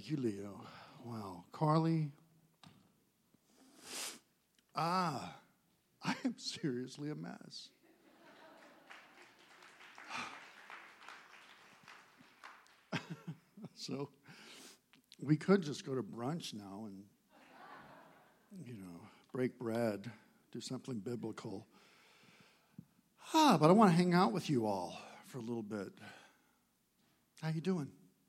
Thank you, Leo. Wow. Carly. I am seriously a mess. So we could just go to brunch now and, break bread, do something biblical. But I want to hang out with you all for a little bit. How you doing?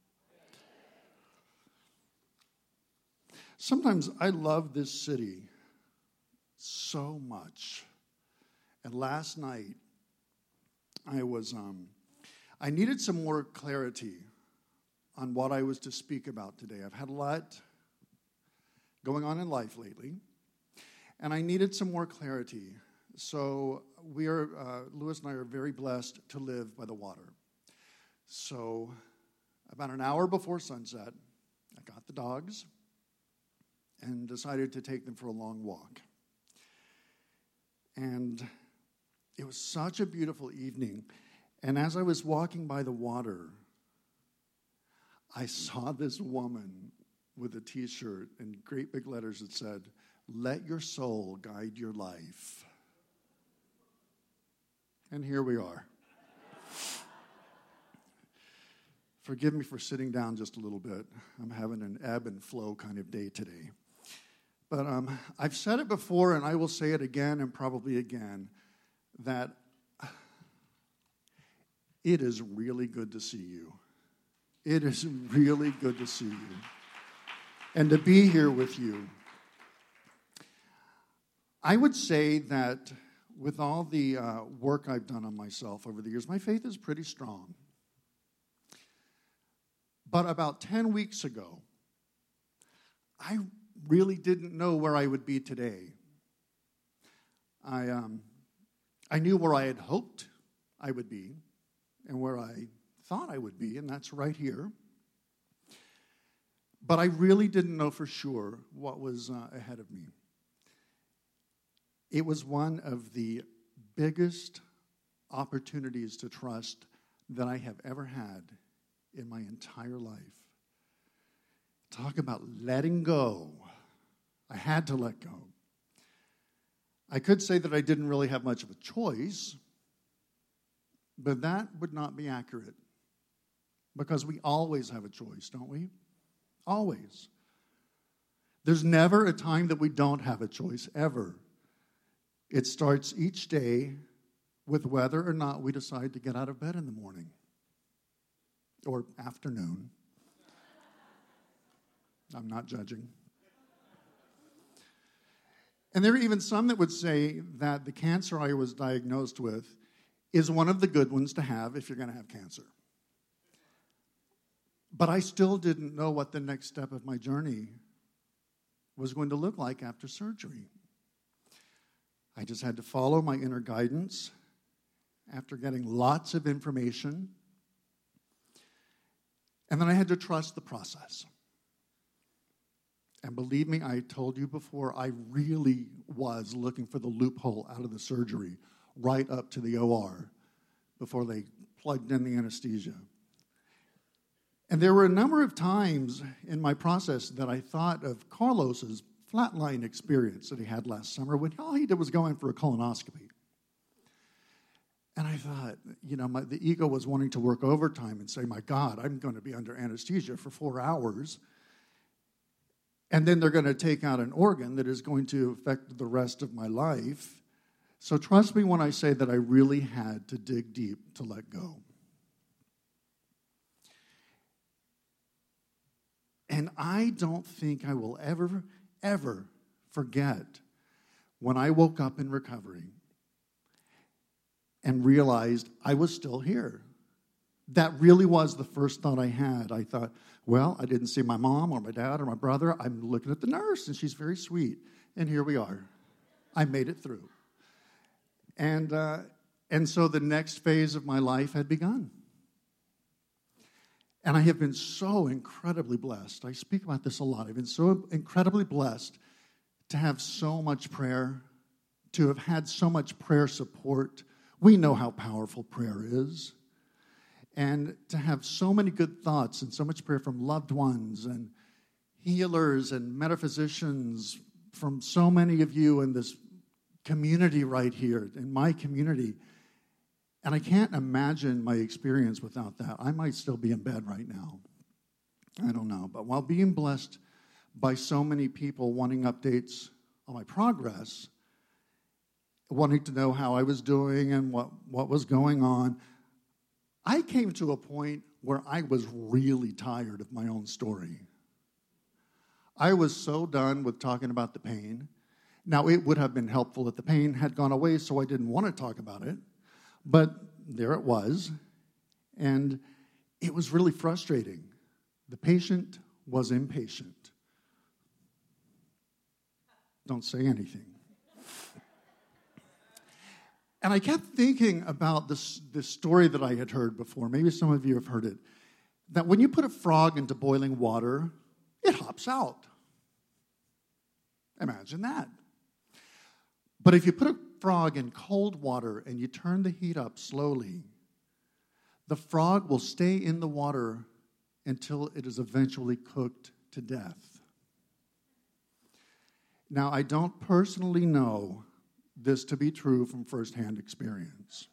Sometimes I love this city so much. And last night, I needed some more clarity on what I was to speak about today. I've had a lot going on in life lately, and I needed some more clarity. So Louis and I are very blessed to live by the water. So about an hour before sunset, I got the dogs and decided to take them for a long walk. And it was such a beautiful evening. And as I was walking by the water, I saw this woman with a T-shirt in great big letters that said, "Let your soul guide your life." And here we are. Forgive me for sitting down just a little bit. I'm having an ebb and flow kind of day today. But I've said it before, and I will say it again and probably again, that it is really good to see you. It is really good to see you and to be here with you. I would say that with all the work I've done on myself over the years, my faith is pretty strong. But about 10 weeks ago, I really didn't know where I would be today. I knew where I had hoped I would be and where I thought I would be, and that's right here. But I really didn't know for sure what was ahead of me. It was one of the biggest opportunities to trust that I have ever had in my entire life. Talk about letting go. I had to let go. I could say that I didn't really have much of a choice, but that would not be accurate. Because we always have a choice, don't we? Always. There's never a time that we don't have a choice, ever. It starts each day with whether or not we decide to get out of bed in the morning or afternoon. I'm not judging. And there are even some that would say that the cancer I was diagnosed with is one of the good ones to have if you're going to have cancer. But I still didn't know what the next step of my journey was going to look like after surgery. I just had to follow my inner guidance after getting lots of information. And then I had to trust the process. And believe me, I told you before, I really was looking for the loophole out of the surgery right up to the OR before they plugged in the anesthesia. And there were a number of times in my process that I thought of Carlos's flatline experience that he had last summer when all he did was go in for a colonoscopy. And I thought, the ego was wanting to work overtime and say, my God, I'm going to be under anesthesia for 4 hours. And then they're going to take out an organ that is going to affect the rest of my life. So trust me when I say that I really had to dig deep to let go. And I don't think I will ever forget when I woke up in recovery and realized I was still here. That really was the first thought I had. I thought, well, I didn't see my mom or my dad or my brother. I'm looking at the nurse, and she's very sweet. And here we are. I made it through. And so the next phase of my life had begun. And I have been so incredibly blessed. I speak about this a lot. I've been so incredibly blessed to have so much prayer, to have had so much prayer support. We know how powerful prayer is. And to have so many good thoughts and so much prayer from loved ones and healers and metaphysicians from so many of you in this community right here, in my community. And I can't imagine my experience without that. I might still be in bed right now. I don't know. But while being blessed by so many people wanting updates on my progress, wanting to know how I was doing and what was going on, I came to a point where I was really tired of my own story. I was so done with talking about the pain. Now, it would have been helpful if the pain had gone away, so I didn't want to talk about it. But there it was, and it was really frustrating. The patient was impatient. Don't say anything. And I kept thinking about this story that I had heard before. Maybe some of you have heard it. That when you put a frog into boiling water, it hops out. Imagine that. But if you put a frog in cold water and you turn the heat up slowly, the frog will stay in the water until it is eventually cooked to death. Now, I don't personally know this to be true from firsthand experience.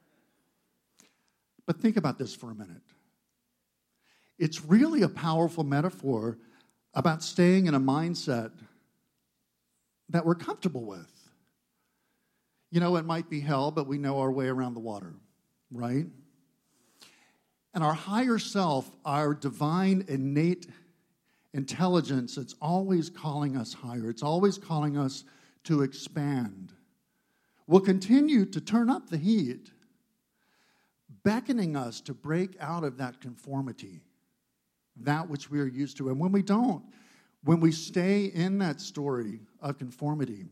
But think about this for a minute. It's really a powerful metaphor about staying in a mindset that we're comfortable with. You know, it might be hell, but we know our way around the water, right? And our higher self, our divine, innate intelligence, it's always calling us higher. It's always calling us to expand. We'll continue to turn up the heat, beckoning us to break out of that conformity, that which we are used to. And when we don't, when we stay in that story of conformity,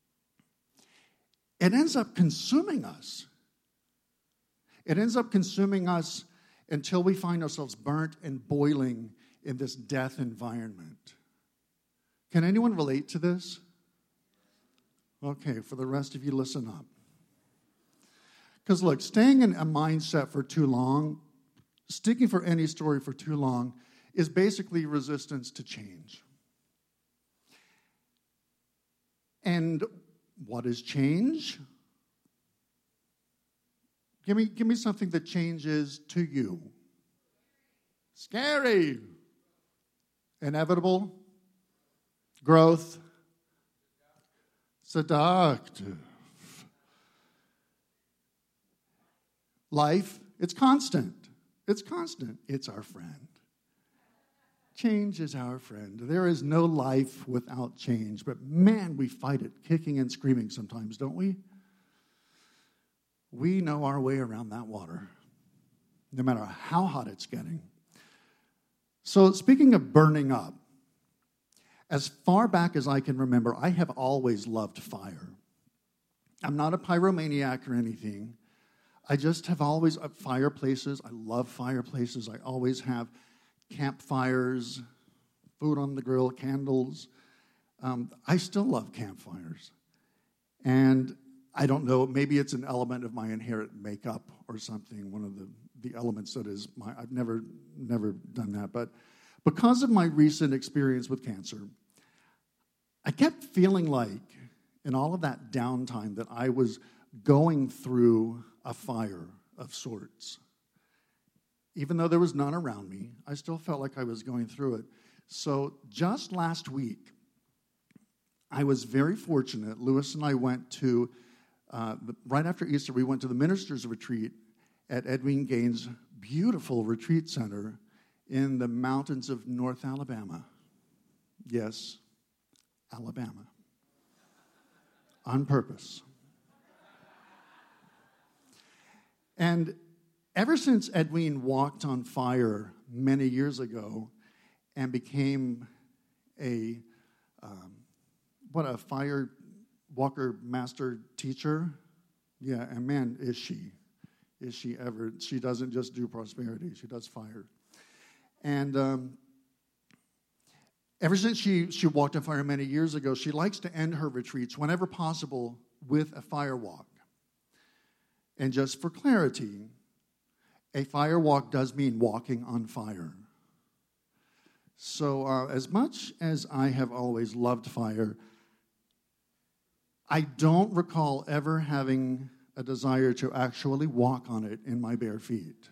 it ends up consuming us. It ends up consuming us until we find ourselves burnt and boiling in this death environment. Can anyone relate to this? Okay, for the rest of you, listen up. Because look, staying in a mindset for too long, sticking for any story for too long, is basically resistance to change. And what is change? Give me something that changes to you. Scary. Inevitable. Growth. Seductive. Life, it's constant. It's constant. It's our friend. Change is our friend. There is no life without change. But man, we fight it, kicking and screaming sometimes, don't we? We know our way around that water, no matter how hot it's getting. So speaking of burning up, as far back as I can remember, I have always loved fire. I'm not a pyromaniac or anything. I just have always, fireplaces, I love fireplaces. I always have campfires, food on the grill, candles. I still love campfires. And I don't know, maybe it's an element of my inherent makeup or something, one of the elements that is I've never done that. But because of my recent experience with cancer, I kept feeling like in all of that downtime that I was going through a fire of sorts. Even though there was none around me, I still felt like I was going through it. So just last week, I was very fortunate. Lewis and I went to, right after Easter, we went to the Ministers' Retreat at Edwin Gaines' beautiful retreat center in the mountains of North Alabama. Yes, Alabama. On purpose. And ever since Edwin walked on fire many years ago and became a fire walker master teacher, yeah, and man, is she ever. She doesn't just do prosperity, she does fire. And ever since she walked on fire many years ago, she likes to end her retreats whenever possible with a fire walk. And just for clarity, a fire walk does mean walking on fire. So as much as I have always loved fire, I don't recall ever having a desire to actually walk on it in my bare feet.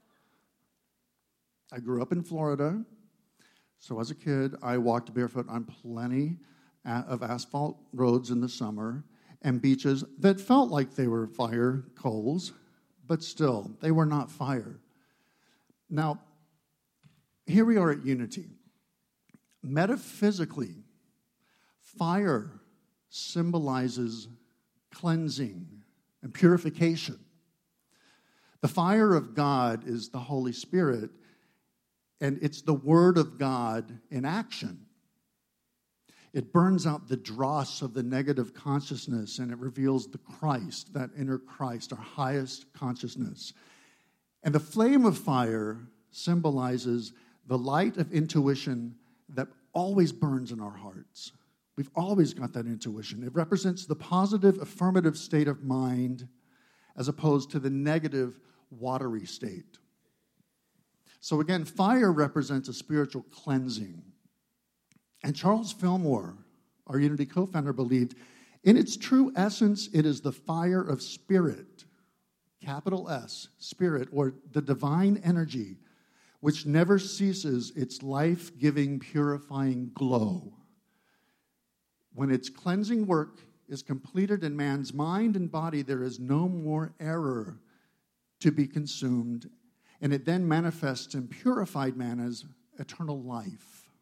I grew up in Florida, so as a kid, I walked barefoot on plenty of asphalt roads in the summer and beaches that felt like they were fire coals, but still, they were not fire. Now, here we are at Unity. Metaphysically, fire symbolizes cleansing and purification. The fire of God is the Holy Spirit, and it's the Word of God in action. It burns out the dross of the negative consciousness, and it reveals the Christ, that inner Christ, our highest consciousness. And the flame of fire symbolizes the light of intuition that always burns in our hearts. We've always got that intuition. It represents the positive, affirmative state of mind as opposed to the negative, watery state. So again, fire represents a spiritual cleansing. And Charles Fillmore, our Unity co-founder, believed, in its true essence, it is the fire of spirit, capital S, spirit, or the divine energy, which never ceases its life-giving, purifying glow. When its cleansing work is completed in man's mind and body, there is no more error to be consumed, and it then manifests in purified man as eternal life.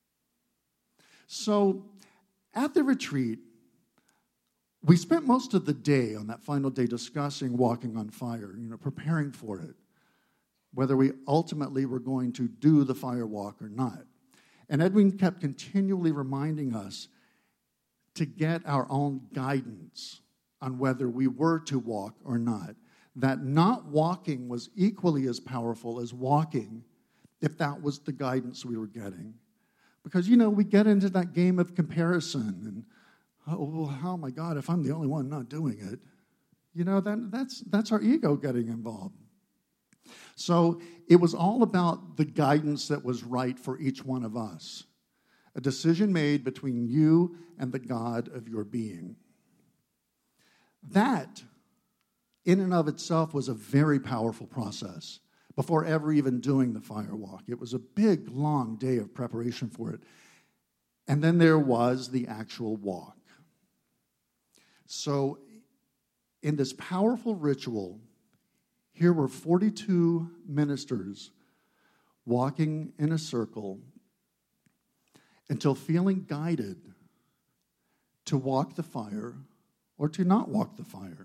So, at the retreat, we spent most of the day on that final day discussing walking on fire, preparing for it, whether we ultimately were going to do the fire walk or not. And Edwin kept continually reminding us to get our own guidance on whether we were to walk or not. That not walking was equally as powerful as walking if that was the guidance we were getting. Because, we get into that game of comparison and, oh my God, if I'm the only one not doing it, that's our ego getting involved. So it was all about the guidance that was right for each one of us. A decision made between you and the God of your being. That, in and of itself, was a very powerful process before ever even doing the fire walk. It was a big, long day of preparation for it. And then there was the actual walk. So in this powerful ritual, here were 42 ministers walking in a circle until feeling guided to walk the fire or to not walk the fire.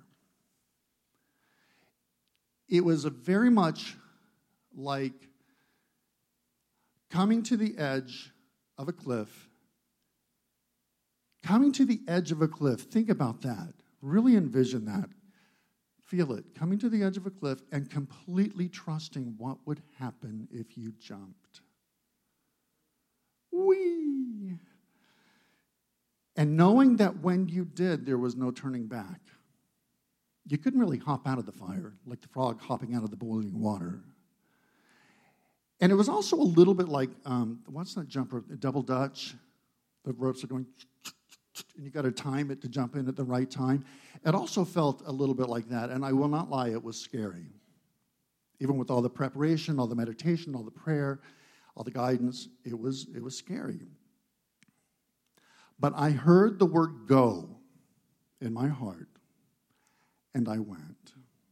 It was very much like coming to the edge of a cliff. Coming to the edge of a cliff, think about that. Really envision that. Feel it. Coming to the edge of a cliff and completely trusting what would happen if you jumped. Whee! And knowing that when you did, there was no turning back. You couldn't really hop out of the fire like the frog hopping out of the boiling water. And it was also a little bit like, what's that jump rope? The double Dutch. The ropes are going, and you got to time it to jump in at the right time. It also felt a little bit like that, and I will not lie, it was scary. Even with all the preparation, all the meditation, all the prayer, all the guidance, it was scary. But I heard the word go in my heart, and I went.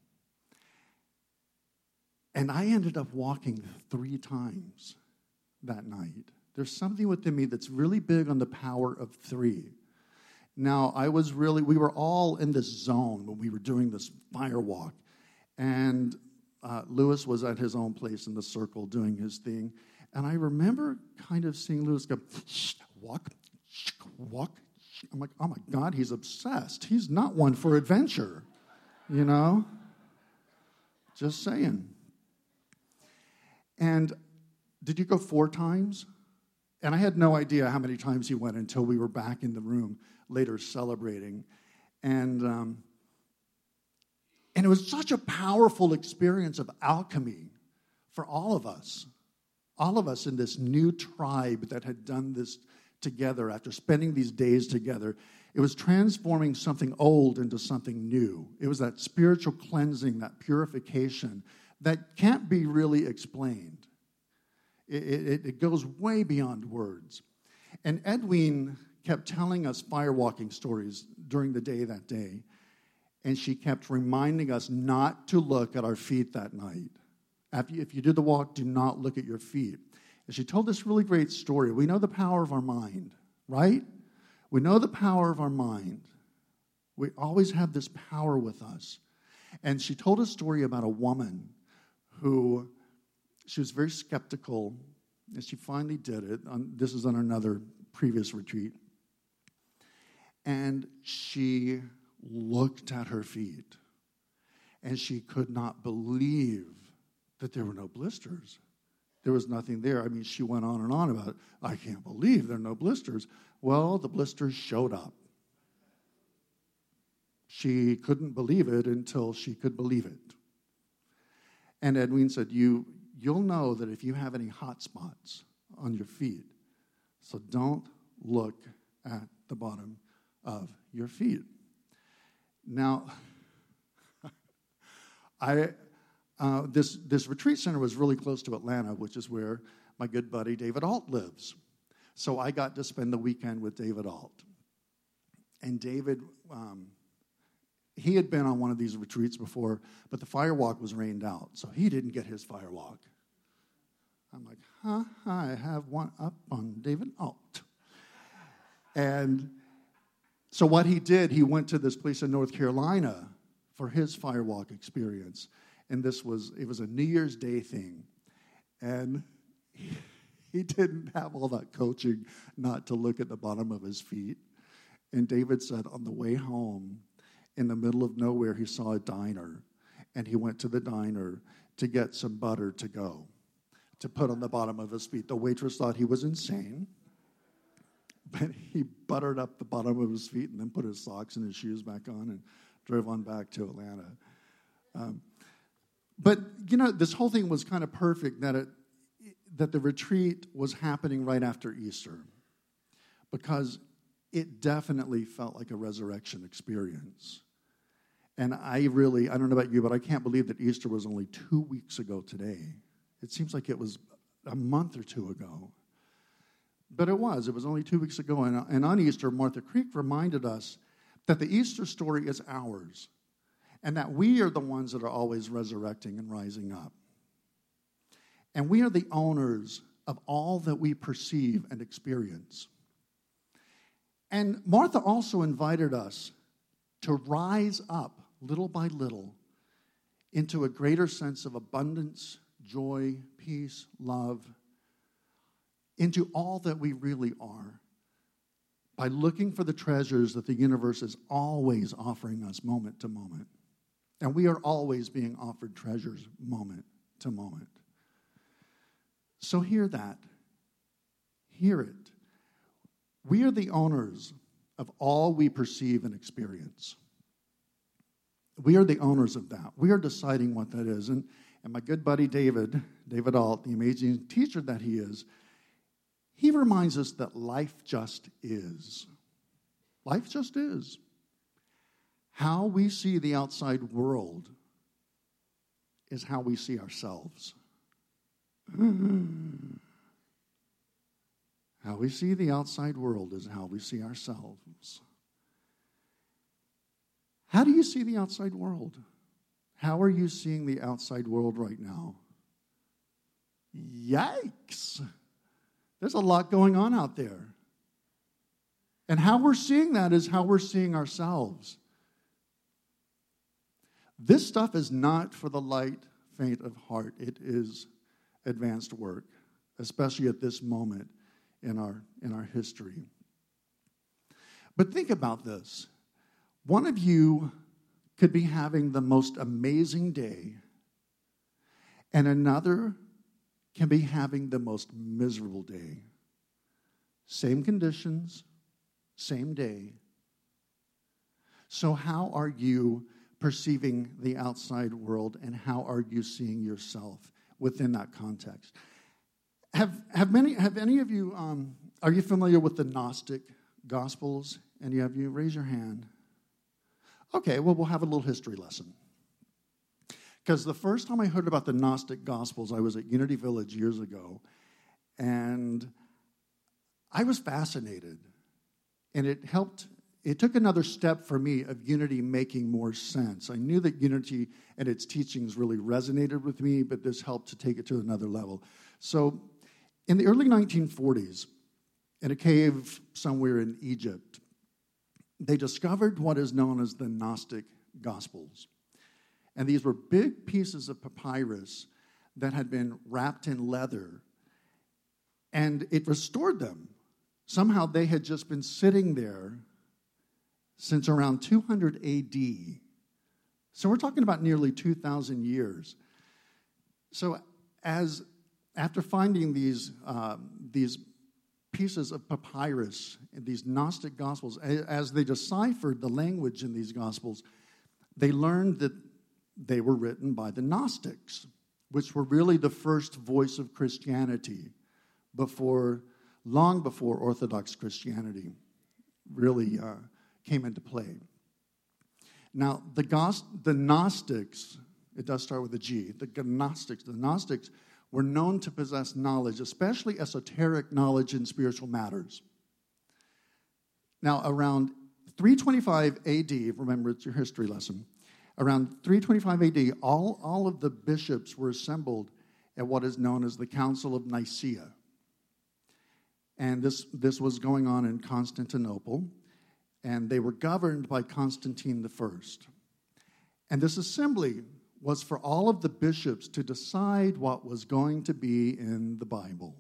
And I ended up walking 3 times that night. There's something within me that's really big on the power of 3. Now, we were all in this zone when we were doing this fire walk. And Lewis was at his own place in the circle doing his thing. And I remember kind of seeing Lewis go, walk. I'm like, oh my God, he's obsessed. He's not one for adventure, Just saying. And did you go 4 times? And I had no idea how many times he went until we were back in the room later celebrating. And it was such a powerful experience of alchemy for all of us. All of us in this new tribe that had done this together after spending these days together, it was transforming something old into something new. It was that spiritual cleansing, that purification that can't be really explained. It goes way beyond words. And Edwene kept telling us firewalking stories during the day that day, and she kept reminding us not to look at our feet that night. If you did the walk, do not look at your feet. And she told this really great story. We know the power of our mind, right? We know the power of our mind. We always have this power with us. And she told a story about a woman who, she was very skeptical, and she finally did it. This is on another previous retreat. And she looked at her feet, and she could not believe that there were no blisters. There was nothing there. I mean, she went on and on about it. I can't believe there are no blisters. Well, the blisters showed up. She couldn't believe it until she could believe it. And Edwene said, you'll know that if you have any hot spots on your feet, so don't look at the bottom of your feet. Now, this retreat center was really close to Atlanta, which is where my good buddy David Alt lives. So I got to spend the weekend with David Alt. And David, he had been on one of these retreats before, but the firewalk was rained out, so he didn't get his firewalk. I'm like, I have one up on David Alt. And so what he did, he went to this place in North Carolina for his firewalk experience. And it was a New Year's Day thing. And he didn't have all that coaching not to look at the bottom of his feet. And David said on the way home, in the middle of nowhere, he saw a diner. And he went to the diner to get some butter to go, to put on the bottom of his feet. The waitress thought he was insane. But he buttered up the bottom of his feet and then put his socks and his shoes back on and drove on back to Atlanta. But, this whole thing was kind of perfect that the retreat was happening right after Easter, because it definitely felt like a resurrection experience. And I don't know about you, but I can't believe that Easter was only 2 weeks ago today. It seems like it was a month or two ago. But it was only 2 weeks ago. And on Easter, Martha Creek reminded us that the Easter story is ours, and that we are the ones that are always resurrecting and rising up. And we are the owners of all that we perceive and experience. And Martha also invited us to rise up little by little into a greater sense of abundance, joy, peace, love, into all that we really are, by looking for the treasures that the universe is always offering us moment to moment. And we are always being offered treasures moment to moment. So hear that. Hear it. We are the owners of all we perceive and experience. We are the owners of that. We are deciding what that is. And my good buddy David Alt, the amazing teacher that he is, he reminds us that life just is. Life just is. How we see the outside world is how we see ourselves. How we see the outside world is how we see ourselves. How do you see the outside world? How are you seeing the outside world right now? Yikes! There's a lot going on out there. And how we're seeing that is how we're seeing ourselves. This stuff is not for the light, faint of heart. It is advanced work, especially at this moment in our history. But think about this. One of you could be having the most amazing day, and another can be having the most miserable day. Same conditions, same day. So how are you perceiving the outside world, and how are you seeing yourself within that context? Have any of you, are you familiar with the Gnostic Gospels? Any of you? Raise your hand. Okay, well, we'll have a little history lesson. Because the first time I heard about the Gnostic Gospels, I was at Unity Village years ago, and I was fascinated. And it took another step for me of Unity making more sense. I knew that Unity and its teachings really resonated with me, but this helped to take it to another level. So in the early 1940s, in a cave somewhere in Egypt, they discovered what is known as the Gnostic Gospels. And these were big pieces of papyrus that had been wrapped in leather, and it restored them. Somehow they had just been sitting there since around 200 AD. So we're talking about nearly 2,000 years. So after finding these pieces of papyrus, these Gnostic Gospels, as they deciphered the language in these Gospels, they learned that they were written by the Gnostics, which were really the first voice of Christianity long before Orthodox Christianity really came into play. Now, the Gnostics, it does start with a G, the Gnostics were known to possess knowledge, especially esoteric knowledge in spiritual matters. Now, around 325 AD, remember it's your history lesson, around 325 AD, all of the bishops were assembled at what is known as the Council of Nicaea. And this was going on in Constantinople, and they were governed by Constantine I. And this assembly was for all of the bishops to decide what was going to be in the Bible.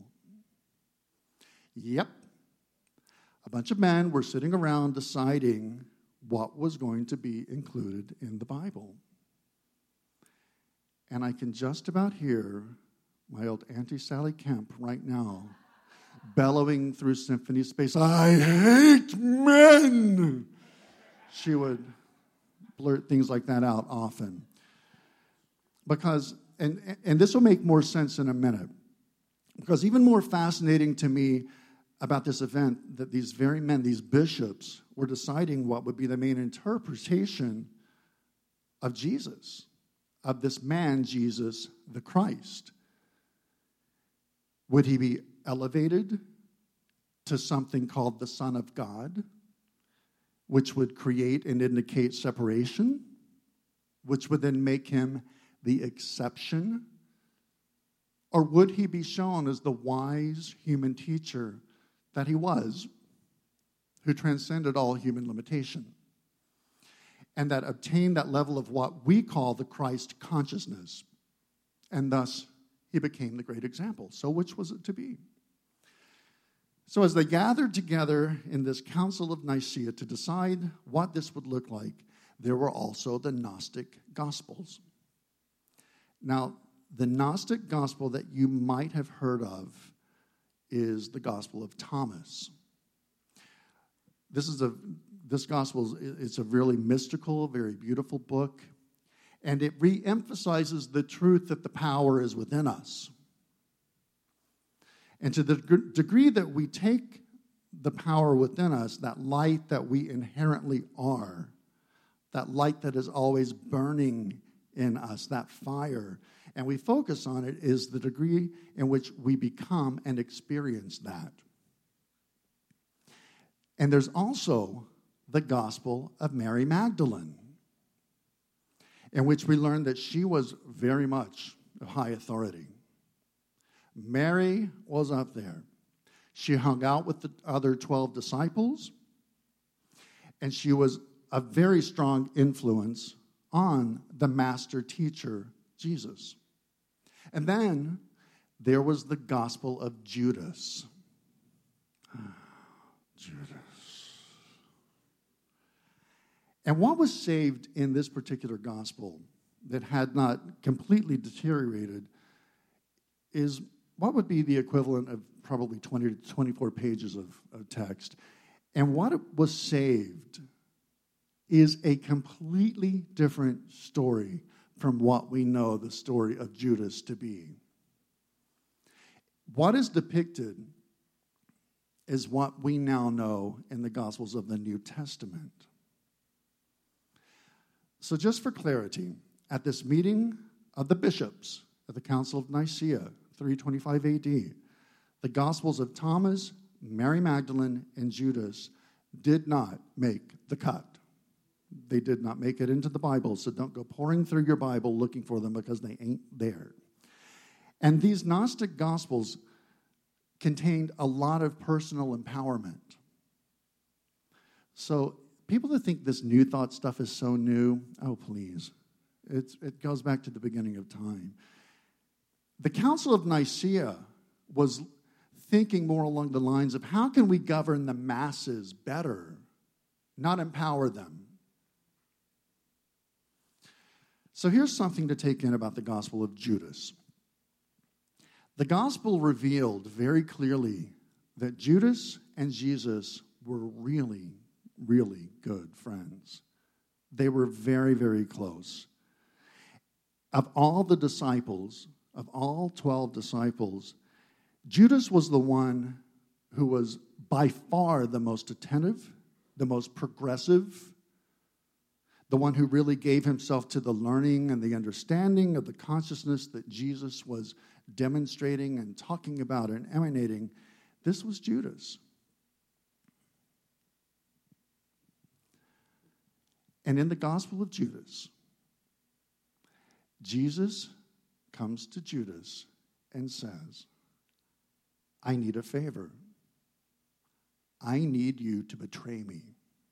Yep. A bunch of men were sitting around deciding what was going to be included in the Bible. And I can just about hear my old Auntie Sally Kemp right now bellowing through symphony space, "I hate men!" She would blurt things like that out often. Because, and this will make more sense in a minute, because even more fascinating to me about this event, that these very men, these bishops, were deciding what would be the main interpretation of Jesus, of this man, Jesus the Christ. Would he be elevated to something called the Son of God, which would create and indicate separation, which would then make him the exception? Or would he be shown as the wise human teacher that he was, who transcended all human limitation, and that obtained that level of what we call the Christ consciousness, and thus he became the great example? So which was it to be? So as they gathered together in this Council of Nicaea to decide what this would look like, there were also the Gnostic Gospels. Now, the Gnostic Gospel that you might have heard of is the Gospel of Thomas. This Gospel is a really mystical, very beautiful book, and it re-emphasizes the truth that the power is within us. And to the degree that we take the power within us, that light that we inherently are, that light that is always burning in us, that fire, and we focus on it, is the degree in which we become and experience that. And there's also the Gospel of Mary Magdalene, in which we learn that she was very much of high authority. Mary was up there. She hung out with the other 12 disciples, and she was a very strong influence on the master teacher, Jesus. And then there was the Gospel of Judas. Judas. And what was saved in this particular gospel that had not completely deteriorated is what would be the equivalent of probably 20 to 24 pages of text. And what was saved is a completely different story from what we know the story of Judas to be. What is depicted is what we now know in the Gospels of the New Testament. So just for clarity, at this meeting of the bishops at the Council of Nicaea, 325 AD, the Gospels of Thomas, Mary Magdalene, and Judas did not make the cut. They did not make it into the Bible, so don't go pouring through your Bible looking for them because they ain't there. And these Gnostic Gospels contained a lot of personal empowerment. So people that think this New Thought stuff is so new, oh, please. It goes back to the beginning of time. The Council of Nicaea was thinking more along the lines of how can we govern the masses better, not empower them. So here's something to take in about the Gospel of Judas. The Gospel revealed very clearly that Judas and Jesus were really, really good friends. They were very, very close. Of all the disciples, of all 12 disciples, Judas was the one who was by far the most attentive, the most progressive, the one who really gave himself to the learning and the understanding of the consciousness that Jesus was demonstrating and talking about and emanating. This was Judas. And in the Gospel of Judas, Jesus comes to Judas and says, I need a favor. I need you to betray me.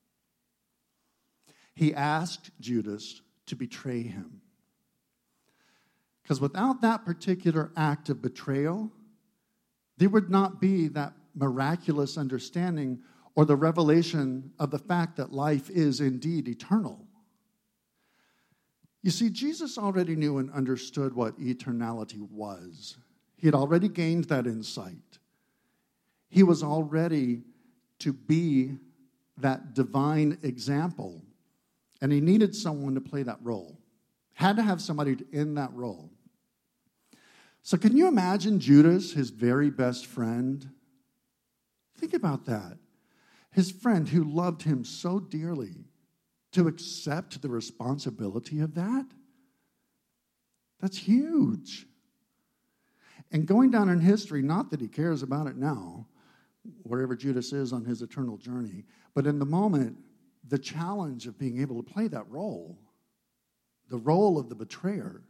He asked Judas to betray him. Because without that particular act of betrayal, there would not be that miraculous understanding or the revelation of the fact that life is indeed eternal. You see, Jesus already knew and understood what eternality was. He had already gained that insight. He was already to be that divine example, and he needed someone to play that role. Had to have somebody in that role. So can you imagine Judas, his very best friend? Think about that. His friend who loved him so dearly, to accept the responsibility of that? That's huge. And going down in history, not that he cares about it now, wherever Judas is on his eternal journey, but in the moment, the challenge of being able to play that role, the role of the betrayer.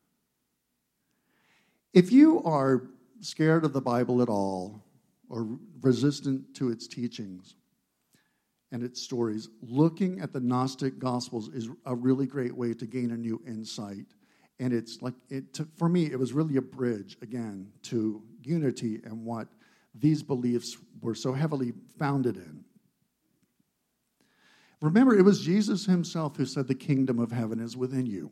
If you are scared of the Bible at all, or resistant to its teachings and its stories, looking at the Gnostic Gospels is a really great way to gain a new insight. And it's like, for me, it was really a bridge, again, to unity and what these beliefs were so heavily founded in. Remember, it was Jesus himself who said the kingdom of heaven is within you.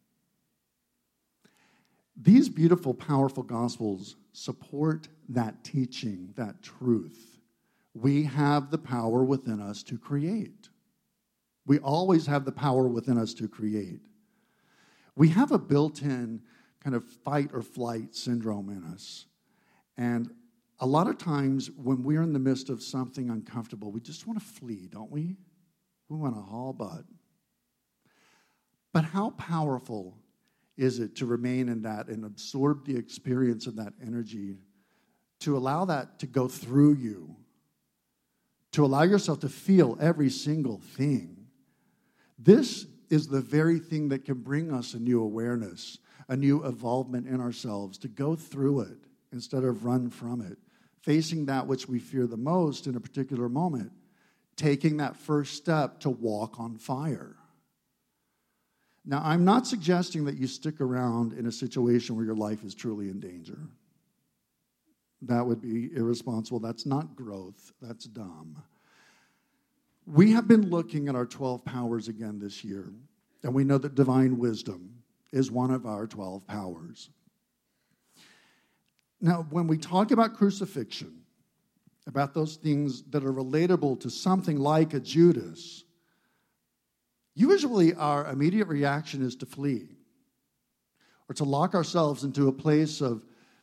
These beautiful, powerful Gospels support that teaching, that truth. We have the power within us to create. We always have the power within us to create. We have a built-in kind of fight or flight syndrome in us. And a lot of times when we're in the midst of something uncomfortable, we just want to flee, don't we? We want to haul butt. But how powerful is it to remain in that and absorb the experience of that energy, to allow that to go through you, to allow yourself to feel every single thing? This is the very thing that can bring us a new awareness, a new involvement in ourselves, to go through it instead of run from it, facing that which we fear the most in a particular moment, taking that first step to walk on fire. Now, I'm not suggesting that you stick around in a situation where your life is truly in danger. That would be irresponsible. That's not growth. That's dumb. We have been looking at our 12 powers again this year, and we know that divine wisdom is one of our 12 powers. Now, when we talk about crucifixion, about those things that are relatable to something like a Judas, usually our immediate reaction is to flee or to lock ourselves into a place of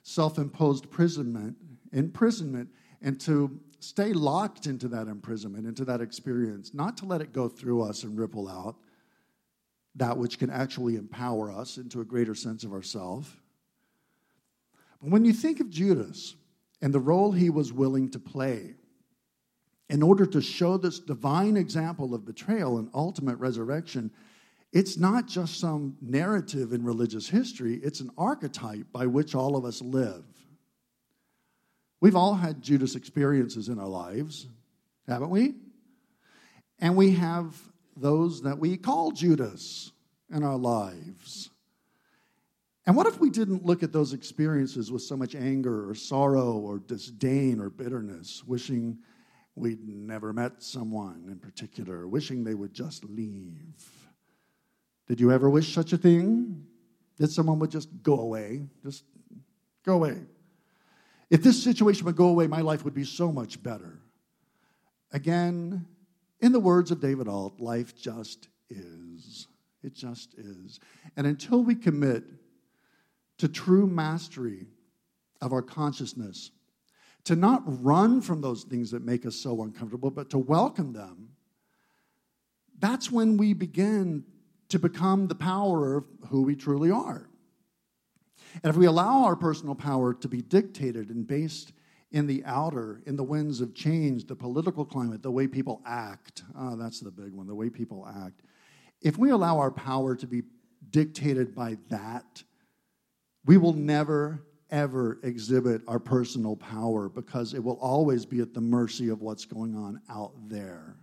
self-imposed imprisonment, and to stay locked into that imprisonment, into that experience, not to let it go through us and ripple out that which can actually empower us into a greater sense of ourselves. But when you think of Judas and the role he was willing to play in order to show this divine example of betrayal and ultimate resurrection, it's not just some narrative in religious history, it's an archetype by which all of us live. We've all had Judas experiences in our lives, haven't we? And we have those that we call Judas in our lives. And what if we didn't look at those experiences with so much anger or sorrow or disdain or bitterness, wishing we'd never met someone in particular, wishing they would just leave? Did you ever wish such a thing? That someone would just go away? Just go away. If this situation would go away, my life would be so much better. Again, in the words of David Alt, life just is. It just is. And until we commit to true mastery of our consciousness, to not run from those things that make us so uncomfortable, but to welcome them, that's when we begin to become the power of who we truly are. And if we allow our personal power to be dictated and based in the outer, in the winds of change, the political climate, the way people act, that's the big one, the way people act. If we allow our power to be dictated by that, we will never, ever exhibit our personal power because it will always be at the mercy of what's going on out there.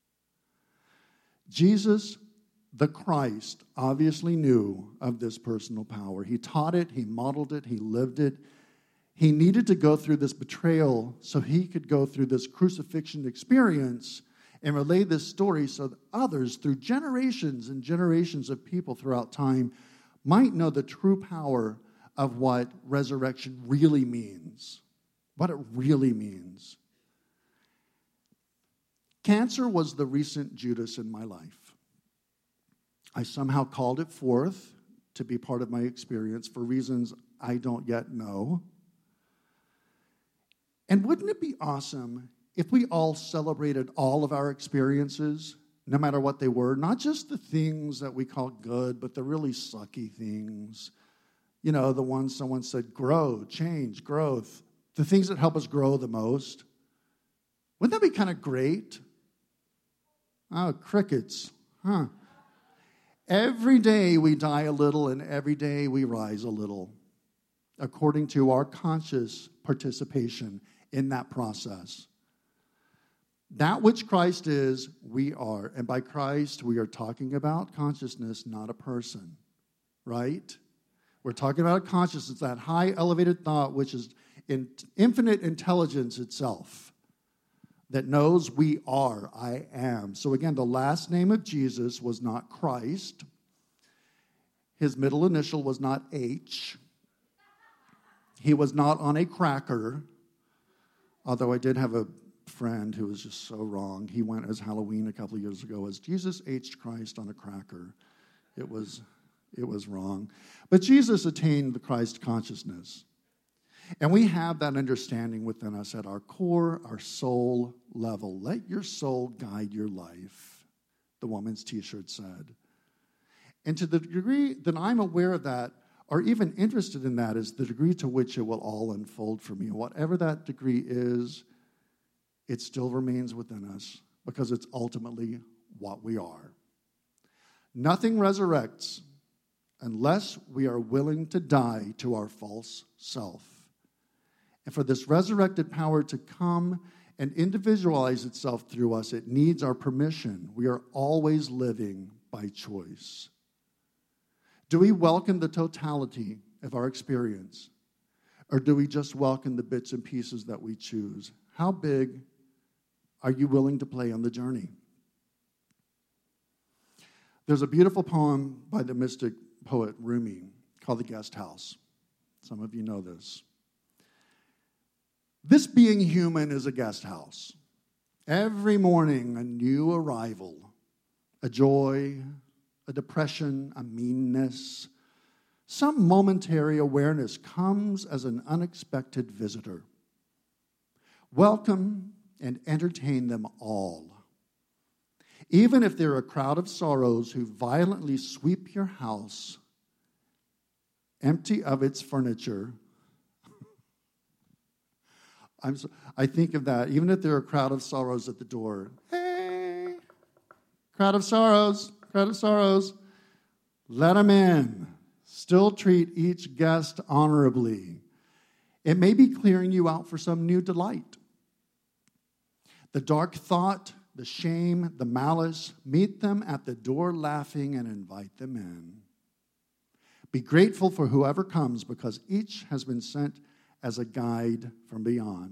Jesus, the Christ, obviously knew of this personal power. He taught it, he modeled it, he lived it. He needed to go through this betrayal so he could go through this crucifixion experience and relay this story so that others, through generations and generations of people throughout time, might know the true power of what resurrection really means, what it really means. Cancer was the recent Judas in my life. I somehow called it forth to be part of my experience for reasons I don't yet know. And wouldn't it be awesome if we all celebrated all of our experiences, no matter what they were, not just the things that we call good, but the really sucky things, you know, the ones someone said, grow, change, growth, the things that help us grow the most. Wouldn't that be kind of great? Oh, crickets, huh? Every day we die a little, and every day we rise a little, according to our conscious participation in that process. That which Christ is, we are. And by Christ, we are talking about consciousness, not a person, right? We're talking about consciousness, that high elevated thought, which is in infinite intelligence itself, that knows we are, I am. So again, the last name of Jesus was not Christ. His middle initial was not H. He was not on a cracker, although I did have a friend who was just so wrong. He went as Halloween a couple of years ago as Jesus H. Christ on a cracker. It was wrong. But Jesus attained the Christ consciousness. And we have that understanding within us at our core, our soul level. Let your soul guide your life, the woman's t-shirt said. And to the degree that I'm aware of that, or even interested in that, is the degree to which it will all unfold for me. And whatever that degree is, it still remains within us because it's ultimately what we are. Nothing resurrects unless we are willing to die to our false self. And for this resurrected power to come and individualize itself through us, it needs our permission. We are always living by choice. Do we welcome the totality of our experience? Or do we just welcome the bits and pieces that we choose? How big are you willing to play on the journey? There's a beautiful poem by the mystic poet Rumi called The Guest House. Some of you know this. This being human is a guest house. Every morning, a new arrival, a joy, a depression, a meanness, Some momentary awareness comes as an unexpected visitor. Welcome and entertain them all. Even if they're a crowd of sorrows who violently sweep your house empty of its furniture. I think of that. Even if there are a crowd of sorrows at the door. Hey, crowd of sorrows. Let them in. Still treat each guest honorably. It may be clearing you out for some new delight. The dark thought, the shame, the malice, meet them at the door laughing and invite them in. Be grateful for whoever comes because each has been sent as a guide from beyond.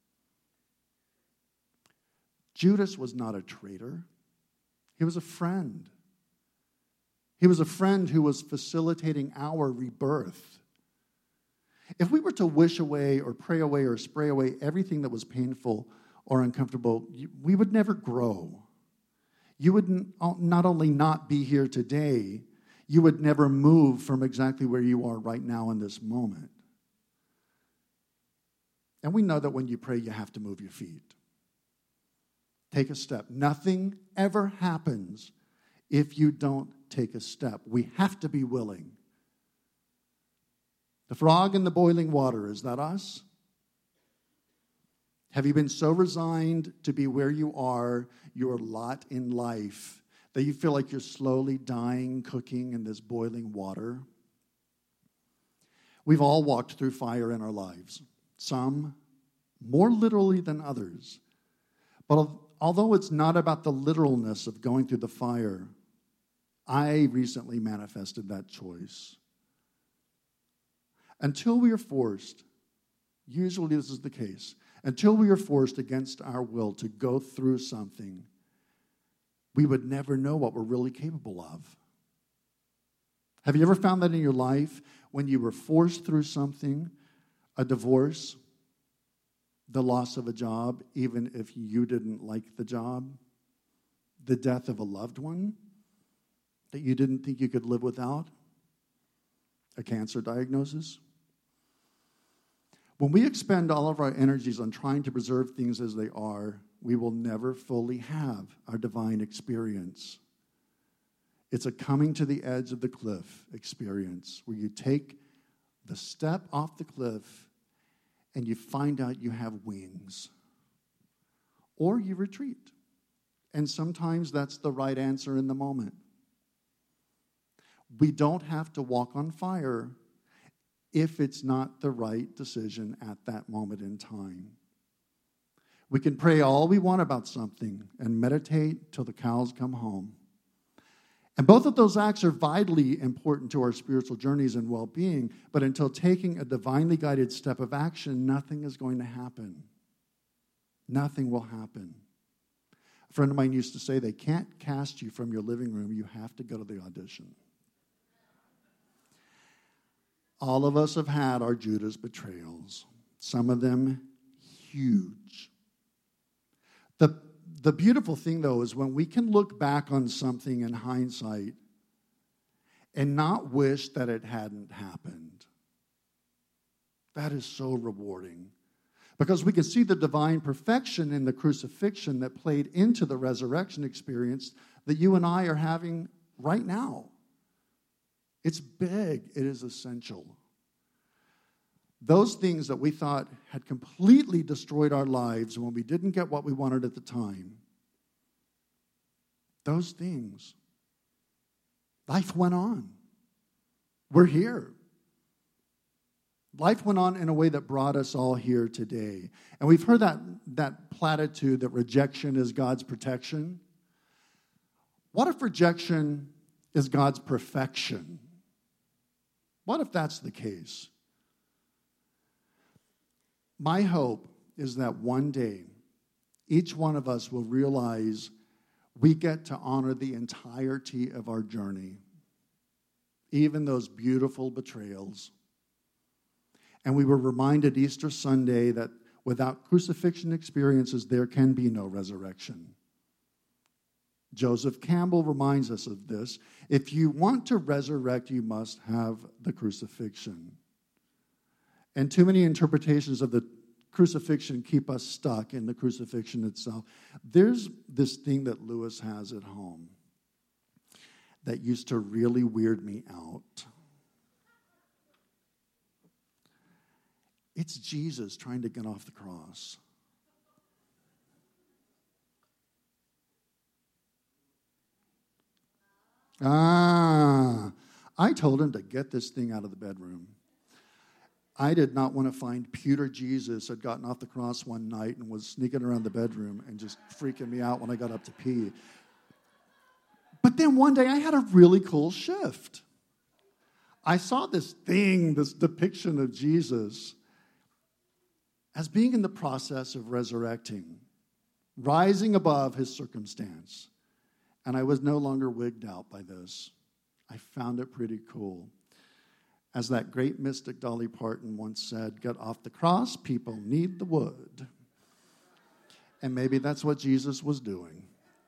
Judas was not a traitor. He was a friend. He was a friend who was facilitating our rebirth. If we were to wish away or pray away or spray away everything that was painful or uncomfortable, we would never grow. You would not only not be here today, you would never move from exactly where you are right now in this moment. And we know that when you pray, you have to move your feet. Take a step. Nothing ever happens if you don't take a step. We have to be willing. The frog in the boiling water, is that us? Have you been so resigned to be where you are, your lot in life, that you feel like you're slowly dying, cooking in this boiling water? We've all walked through fire in our lives, some more literally than others. But although it's not about the literalness of going through the fire, I recently manifested that choice. Until we are forced, usually this is the case, until we are forced against our will to go through something, we would never know what we're really capable of. Have you ever found that in your life when you were forced through something, a divorce, the loss of a job, even if you didn't like the job, the death of a loved one that you didn't think you could live without, a cancer diagnosis? When we expend all of our energies on trying to preserve things as they are, we will never fully have our divine experience. It's a coming to the edge of the cliff experience where you take the step off the cliff and you find out you have wings. Or you retreat. And sometimes that's the right answer in the moment. We don't have to walk on fire if it's not the right decision at that moment in time. We can pray all we want about something and meditate till the cows come home. And both of those acts are vitally important to our spiritual journeys and well-being, but until taking a divinely guided step of action, nothing is going to happen. Nothing will happen. A friend of mine used to say, they can't cast you from your living room, you have to go to the audition. All of us have had our Judas betrayals, some of them huge. The beautiful thing, though, is when we can look back on something in hindsight and not wish that it hadn't happened. That is so rewarding. Because we can see the divine perfection in the crucifixion that played into the resurrection experience that you and I are having right now. It's big. It is essential. Those things that we thought had completely destroyed our lives when we didn't get what we wanted at the time, those things, life went on. We're here. Life went on in a way that brought us all here today. And we've heard that platitude that rejection is God's protection. What if rejection is God's perfection? What if that's the case? My hope is that one day, each one of us will realize we get to honor the entirety of our journey, even those beautiful betrayals. And we were reminded Easter Sunday that without crucifixion experiences, there can be no resurrection. Joseph Campbell reminds us of this. If you want to resurrect, you must have the crucifixion. And too many interpretations of the crucifixion keep us stuck in the crucifixion itself. There's this thing that Lewis has at home that used to really weird me out. It's Jesus trying to get off the cross. I told him to get this thing out of the bedroom. I did not want to find Peter Jesus had gotten off the cross one night and was sneaking around the bedroom and just freaking me out when I got up to pee. But then one day I had a really cool shift. I saw this thing, this depiction of Jesus as being in the process of resurrecting, rising above his circumstance. And I was no longer wigged out by this. I found it pretty cool. As that great mystic Dolly Parton once said, get off the cross, people need the wood. And maybe that's what Jesus was doing.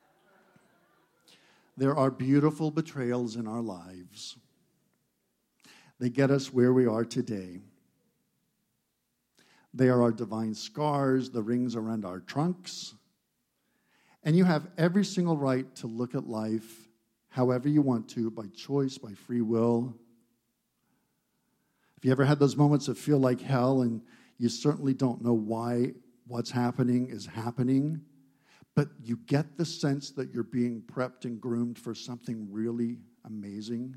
There are beautiful betrayals in our lives. They get us where we are today. They are our divine scars, the rings around our trunks. And you have every single right to look at life however you want to, by choice, by free will. If you ever had those moments that feel like hell and you certainly don't know why what's happening is happening, but you get the sense that you're being prepped and groomed for something really amazing,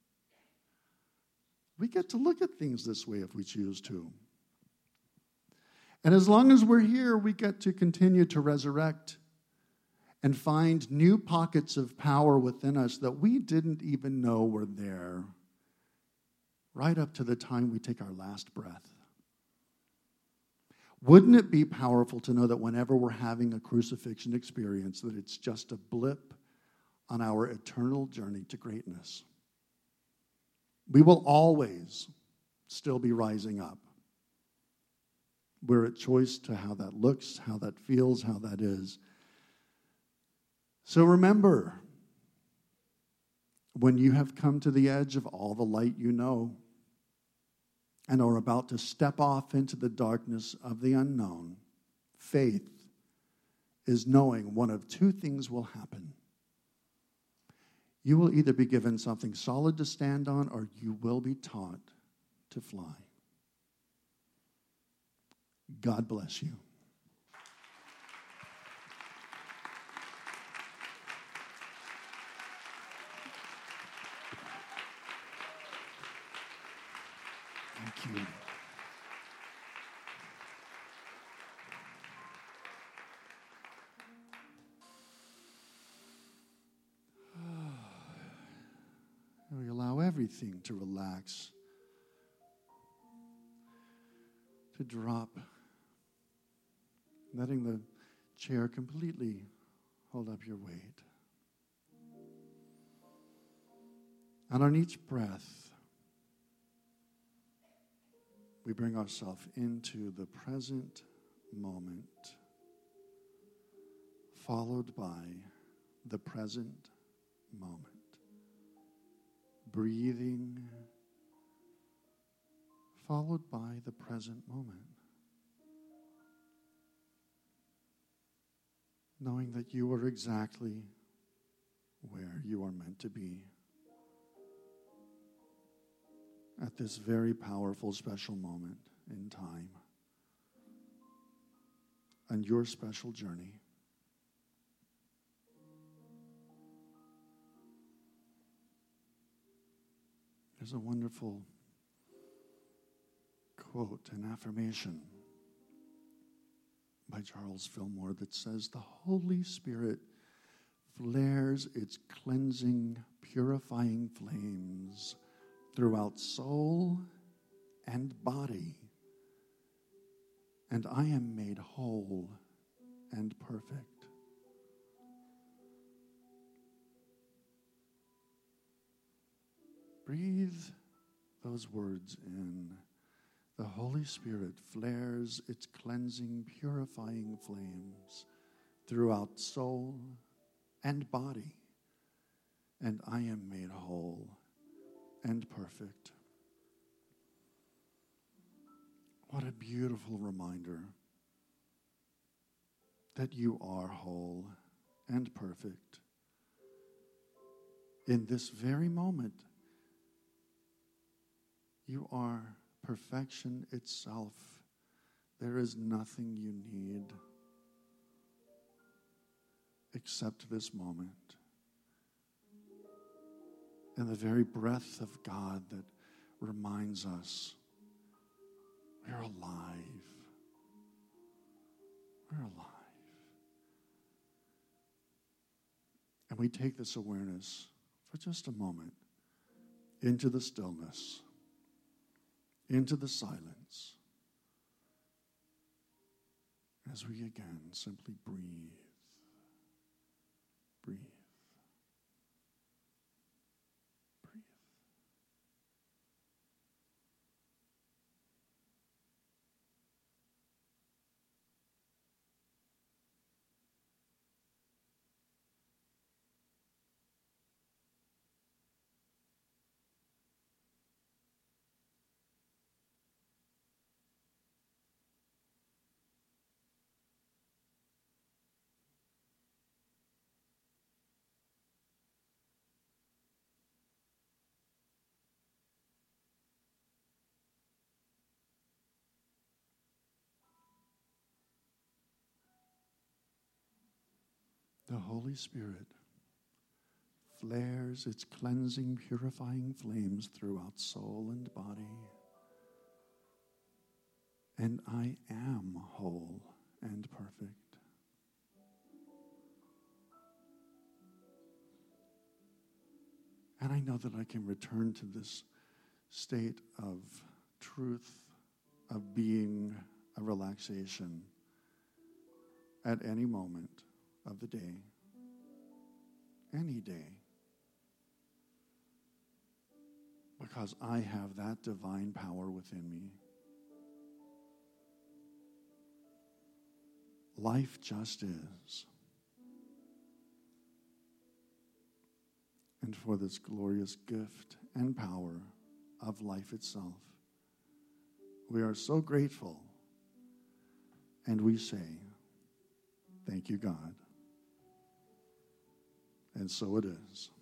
we get to look at things this way if we choose to. And as long as we're here, we get to continue to resurrect and find new pockets of power within us that we didn't even know were there, right up to the time we take our last breath. Wouldn't it be powerful to know that whenever we're having a crucifixion experience, that it's just a blip on our eternal journey to greatness? We will always still be rising up. We're at choice to how that looks, how that feels, how that is. So remember, when you have come to the edge of all the light you know and are about to step off into the darkness of the unknown, faith is knowing one of two things will happen. You will either be given something solid to stand on, or you will be taught to fly. God bless you. Thank you. We allow everything to relax, to drop, letting the chair completely hold up your weight. And on each breath, we bring ourselves into the present moment, followed by the present moment. Breathing, followed by the present moment. Knowing that you are exactly where you are meant to be at this very powerful, special moment in time and your special journey. There's a wonderful quote, an affirmation by Charles Fillmore that says, the Holy Spirit flares its cleansing, purifying flames throughout soul and body, and I am made whole and perfect. Breathe those words in. The Holy Spirit flares its cleansing, purifying flames throughout soul and body, and I am made whole and perfect. What a beautiful reminder that you are whole and perfect. In this very moment, you are perfection itself. There is nothing you need except this moment. And the very breath of God that reminds us we're alive. We're alive. And we take this awareness for just a moment into the stillness, into the silence, as we again simply breathe. Breathe. Breathe. The Holy Spirit flares its cleansing, purifying flames throughout soul and body. And I am whole and perfect. And I know that I can return to this state of truth, of being a relaxation at any moment of the day, any day, because I have that divine power within me. Life just is. And for this glorious gift and power of life itself, we are so grateful, and we say, thank you, God. And so it is.